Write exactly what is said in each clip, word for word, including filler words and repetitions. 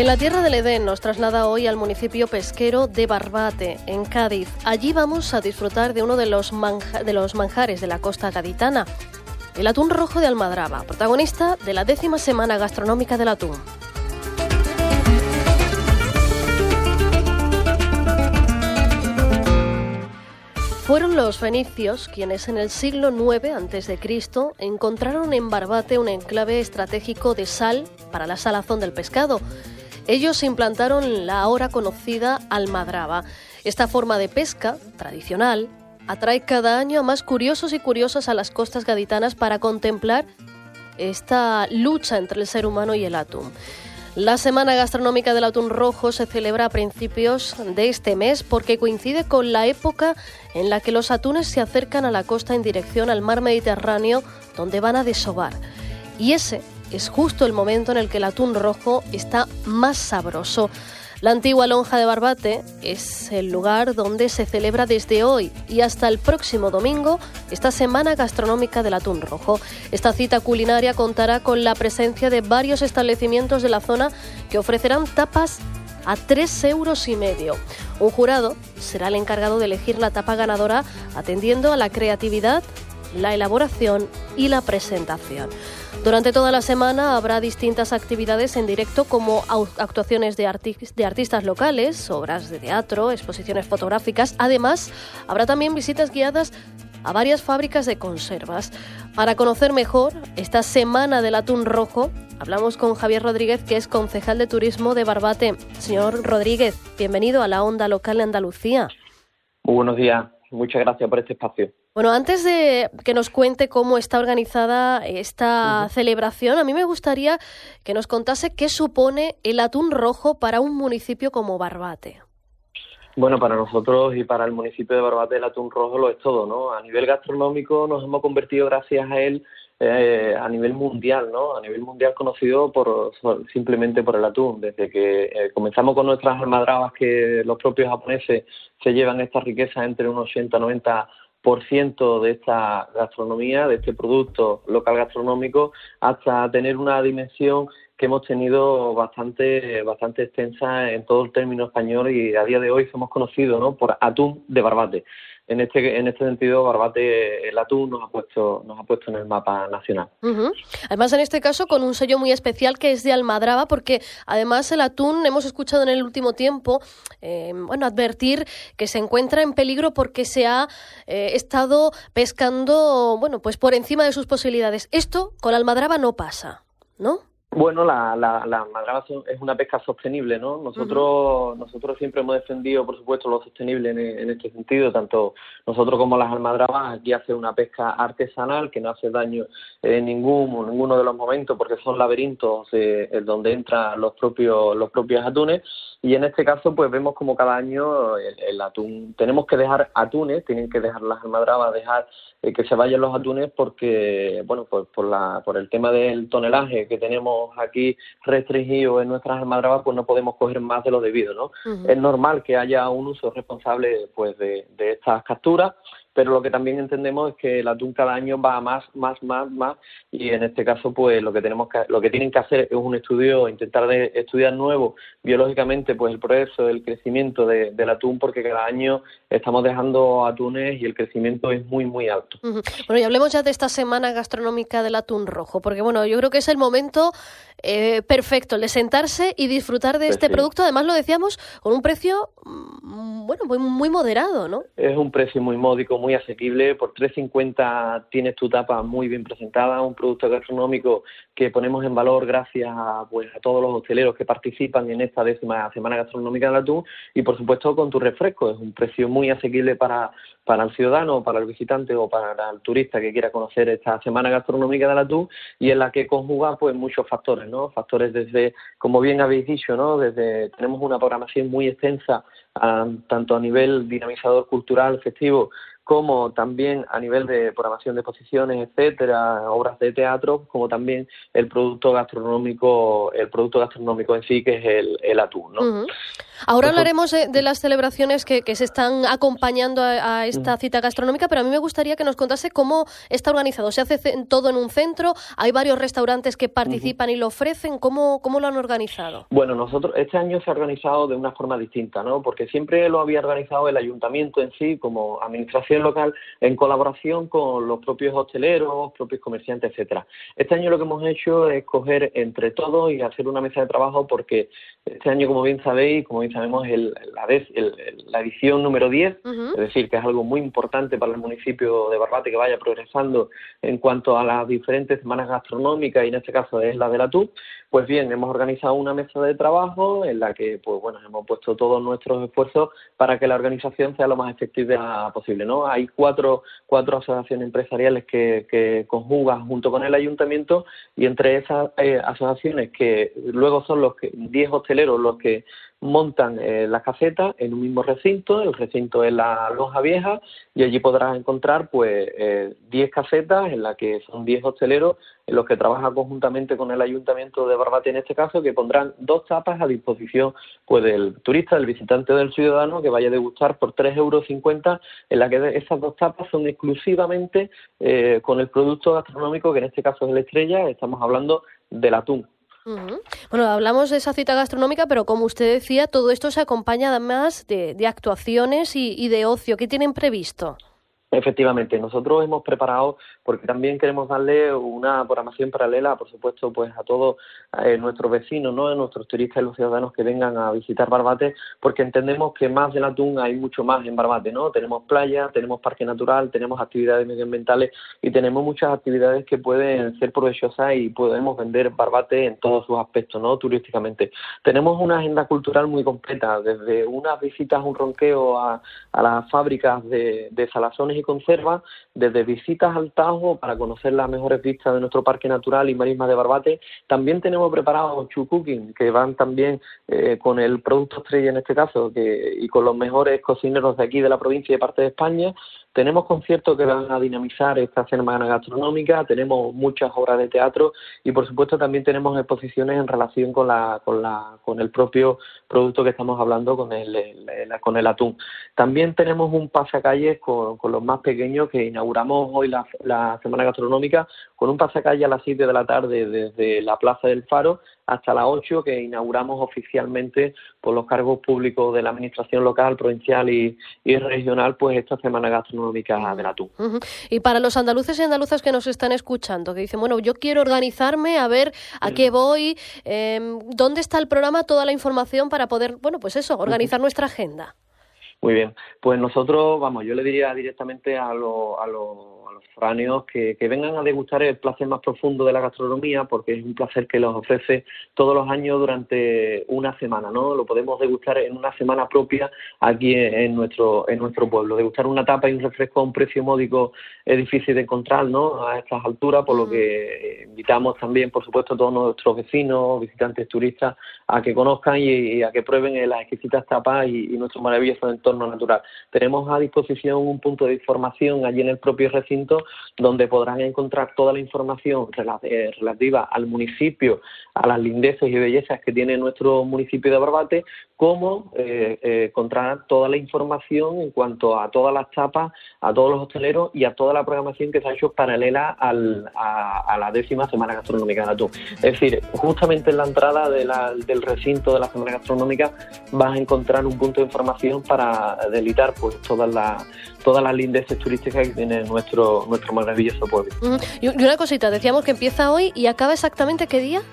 En la tierra del Edén nos traslada hoy al municipio pesquero de Barbate, en Cádiz. Allí vamos a disfrutar de uno de los, manja- de los manjares de la costa gaditana, el atún rojo de Almadraba, protagonista de la décima semana gastronómica del atún. Fueron los fenicios quienes en el siglo nueve antes de Cristo encontraron en Barbate un enclave estratégico de sal para la salazón del pescado. Ellos implantaron la ahora conocida almadraba. Esta forma de pesca tradicional atrae cada año a más curiosos y curiosas a las costas gaditanas para contemplar esta lucha entre el ser humano y el atún. La Semana Gastronómica del Atún Rojo se celebra a principios de este mes porque coincide con la época en la que los atunes se acercan a la costa en dirección al mar Mediterráneo, donde van a desovar. Y ese es justo el momento en el que el atún rojo está más sabroso. La antigua lonja de Barbate es el lugar donde se celebra desde hoy y hasta el próximo domingo esta Semana Gastronómica del Atún Rojo. Esta cita culinaria contará con la presencia de varios establecimientos de la zona que ofrecerán tapas a tres euros y medio. Un jurado será el encargado de elegir la tapa ganadora atendiendo a la creatividad, la elaboración y la presentación. Durante toda la semana habrá distintas actividades en directo como actuaciones de, arti- de artistas locales, obras de teatro, exposiciones fotográficas. Además, habrá también visitas guiadas a varias fábricas de conservas. Para conocer mejor esta Semana del Atún Rojo, hablamos con Javier Rodríguez, que es concejal de turismo de Barbate. Señor Rodríguez, bienvenido a la Onda Local de Andalucía. Muy buenos días, muchas gracias por este espacio. Bueno, antes de que nos cuente cómo está organizada esta uh-huh. celebración, a mí me gustaría que nos contase qué supone el atún rojo para un municipio como Barbate. Bueno, para nosotros y para el municipio de Barbate el atún rojo lo es todo, ¿no? A nivel gastronómico nos hemos convertido gracias a él eh, a nivel mundial, ¿no? A nivel mundial conocido por simplemente por el atún. Desde que eh, comenzamos con nuestras almadrabas, que los propios japoneses se llevan esta riqueza entre un ochenta a noventa por ciento de esta gastronomía, de este producto local gastronómico, hasta tener una dimensión que hemos tenido bastante bastante extensa en todo el término español, y a día de hoy somos conocidos, ¿no?, por atún de Barbate. En este en este sentido, Barbate, el atún nos ha puesto nos ha puesto en el mapa nacional. Uh-huh. Además, en este caso, con un sello muy especial que es de Almadraba, porque además el atún, hemos escuchado en el último tiempo, eh, bueno, advertir que se encuentra en peligro porque se ha eh, estado pescando, bueno, pues por encima de sus posibilidades. Esto con Almadraba no pasa, ¿no? Bueno, la, la, la almadraba es una pesca sostenible, ¿no? Nosotros uh-huh. nosotros siempre hemos defendido, por supuesto, lo sostenible en, en este sentido, tanto nosotros como las almadrabas. Aquí hace una pesca artesanal que no hace daño en ningún ninguno de los momentos, porque son laberintos eh, en donde entran los propios los propios atunes. Y en este caso, pues vemos como cada año el, el atún, tenemos que dejar atunes, tienen que dejar las almadrabas, dejar eh, que se vayan los atunes, porque, bueno, pues por la por el tema del tonelaje que tenemos aquí restringido en nuestras almadrabas, pues no podemos coger más de lo debido, ¿no? Uh-huh. Es normal que haya un uso responsable, pues, de, de estas capturas, pero lo que también entendemos es que el atún cada año va a más, más, más, más, y en este caso, pues, lo que tenemos que, lo que tienen que hacer es un estudio, intentar de estudiar nuevo, biológicamente, pues, el progreso, el crecimiento de, del atún, porque cada año estamos dejando atunes y el crecimiento es muy, muy alto. Uh-huh. Bueno, y hablemos ya de esta Semana Gastronómica del Atún Rojo, porque, bueno, yo creo que es el momento eh, perfecto, el de sentarse y disfrutar de pues este sí. producto. Además, lo decíamos, con un precio, bueno, muy, muy moderado, ¿no? Es un precio muy módico, muy asequible. Por tres cincuenta tienes tu tapa muy bien presentada, un producto gastronómico que ponemos en valor gracias a, pues, a todos los hosteleros que participan en esta décima Semana Gastronómica del Atún, y por supuesto con tu refresco. Es un precio muy asequible para, para el ciudadano, para el visitante o para el turista que quiera conocer esta Semana Gastronómica del Atún, y en la que conjuga, pues, muchos factores, ¿no? Factores desde, como bien habéis dicho, ¿no? Desde tenemos una programación muy extensa a, tanto a nivel dinamizador cultural, festivo, como también a nivel de programación de exposiciones, etcétera, obras de teatro, como también el producto gastronómico, el producto gastronómico en sí, que es el, el atún, ¿no? Uh-huh. Ahora hablaremos de, de las celebraciones que, que se están acompañando a, a esta cita gastronómica, pero a mí me gustaría que nos contase cómo está organizado. ¿Se hace todo en un centro? ¿Hay varios restaurantes que participan uh-huh. y lo ofrecen? ¿Cómo, cómo lo han organizado? Bueno, nosotros este año se ha organizado de una forma distinta, ¿no? Porque siempre lo había organizado el ayuntamiento en sí, como administración local, en colaboración con los propios hosteleros, propios comerciantes, etcétera. Este año lo que hemos hecho es coger entre todos y hacer una mesa de trabajo, porque este año, como bien sabéis, como bien sabemos, el, la, vez, el, la edición número diez, uh-huh. es decir, que es algo muy importante para el municipio de Barbate que vaya progresando en cuanto a las diferentes semanas gastronómicas, y en este caso es la del atún. Pues bien, hemos organizado una mesa de trabajo en la que, pues bueno, hemos puesto todos nuestros esfuerzos para que la organización sea lo más efectiva posible, ¿no? Hay cuatro, cuatro asociaciones empresariales que, que conjugan junto con el ayuntamiento, y entre esas eh, asociaciones, que luego son los que diez hosteleros los que montan eh, las casetas en un mismo recinto. El recinto es la Lonja Vieja, y allí podrás encontrar pues eh, diez casetas en las que son diez hosteleros en los que trabajan conjuntamente con el ayuntamiento de Barbate, en este caso, que pondrán dos tapas a disposición pues del turista, del visitante, del ciudadano, que vaya a degustar por tres euros cincuenta, en la que esas dos tapas son exclusivamente eh, con el producto gastronómico, que en este caso es la estrella. Estamos hablando del atún. Uh-huh. Bueno, hablamos de esa cita gastronómica, pero como usted decía, todo esto se acompaña además de, de actuaciones y, y de ocio. ¿Qué tienen previsto? Efectivamente, nosotros hemos preparado, porque también queremos darle una programación paralela, por supuesto, pues a todos eh, nuestros vecinos, ¿no? A nuestros turistas y los ciudadanos que vengan a visitar Barbate, porque entendemos que más del atún hay mucho más en Barbate, ¿no? Tenemos playa, tenemos parque natural, tenemos actividades medioambientales y tenemos muchas actividades que pueden ser provechosas, y podemos vender Barbate en todos sus aspectos, ¿no? Turísticamente. Tenemos una agenda cultural muy completa, desde unas visitas, un ronqueo a, a las fábricas de, de salazones y conserva, desde visitas al Tajo para conocer las mejores vistas de nuestro parque natural y marismas de Barbate. También tenemos preparados Chu Cooking, que van también eh, con el producto estrella en este caso, que, y con los mejores cocineros de aquí de la provincia y de parte de España. Tenemos conciertos que van a dinamizar esta semana gastronómica, tenemos muchas obras de teatro, y por supuesto también tenemos exposiciones en relación con la con la con el propio producto que estamos hablando, con el, el, el con el atún. También tenemos un pasacalles con, con los más pequeños, que inauguramos hoy la, la semana gastronómica con un pasacalle a las siete de la tarde desde la Plaza del Faro hasta las ocho, que inauguramos oficialmente por los cargos públicos de la administración local, provincial y, y regional, pues esta semana gastronómica del atún. Uh-huh. Y para los andaluces y andaluzas que nos están escuchando, que dicen, bueno, yo quiero organizarme, a ver a uh-huh. qué voy, eh, ¿dónde está el programa, toda la información para poder, bueno, pues eso, organizar uh-huh. nuestra agenda? Muy bien, pues nosotros, vamos, yo le diría directamente a los a los a los foráneos que, que vengan a degustar el placer más profundo de la gastronomía, porque es un placer que los ofrece todos los años durante una semana, ¿no? Lo podemos degustar en una semana propia aquí en, en nuestro en nuestro pueblo. Degustar una tapa y un refresco a un precio módico es difícil de encontrar, ¿no? A estas alturas, por lo que invitamos también, por supuesto, a todos nuestros vecinos, visitantes, turistas, a que conozcan y, y a que prueben las exquisitas tapas y, y nuestro maravilloso entorno natural. Tenemos a disposición un punto de información allí en el propio recinto, donde podrán encontrar toda la información relativa al municipio, a las lindezas y bellezas que tiene nuestro municipio de Barbate, como eh, eh, encontrar toda la información en cuanto a todas las tapas, a todos los hosteleros y a toda la programación que se ha hecho paralela al, a, a la décima Semana Gastronómica de Atún. Es decir, justamente en la entrada de la, del recinto de la Semana Gastronómica vas a encontrar un punto de información para deleitar pues todas las todas las lindeces turísticas que tiene nuestro nuestro maravilloso pueblo. Uh-huh. Y una cosita, decíamos que empieza hoy y acaba exactamente ¿qué día?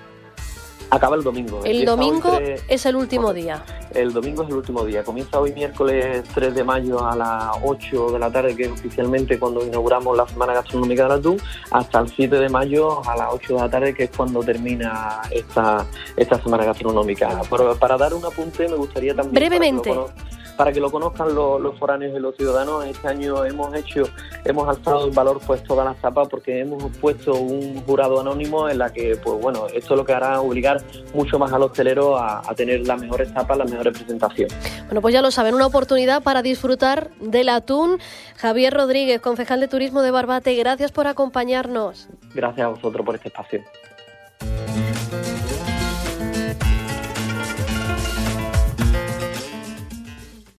Acaba el domingo. El domingo tres... es el último bueno, día. El domingo es el último día. Comienza hoy miércoles tres de mayo a las ocho de la tarde, que es oficialmente cuando inauguramos la Semana Gastronómica del Atún, hasta el siete de mayo a las ocho de la tarde, que es cuando termina esta esta Semana Gastronómica. Pero para dar un apunte me gustaría también... Brevemente. Para para que lo conozcan los, los foráneos y los ciudadanos. Este año hemos hecho, hemos alzado en valor pues todas las tapas, porque hemos puesto un jurado anónimo en la que, pues bueno, esto lo que hará obligar mucho más al hostelero a, a tener las mejores tapas, las mejores presentaciones. Bueno, pues ya lo saben, una oportunidad para disfrutar del atún. Javier Rodríguez, concejal de Turismo de Barbate, gracias por acompañarnos. Gracias a vosotros por este espacio.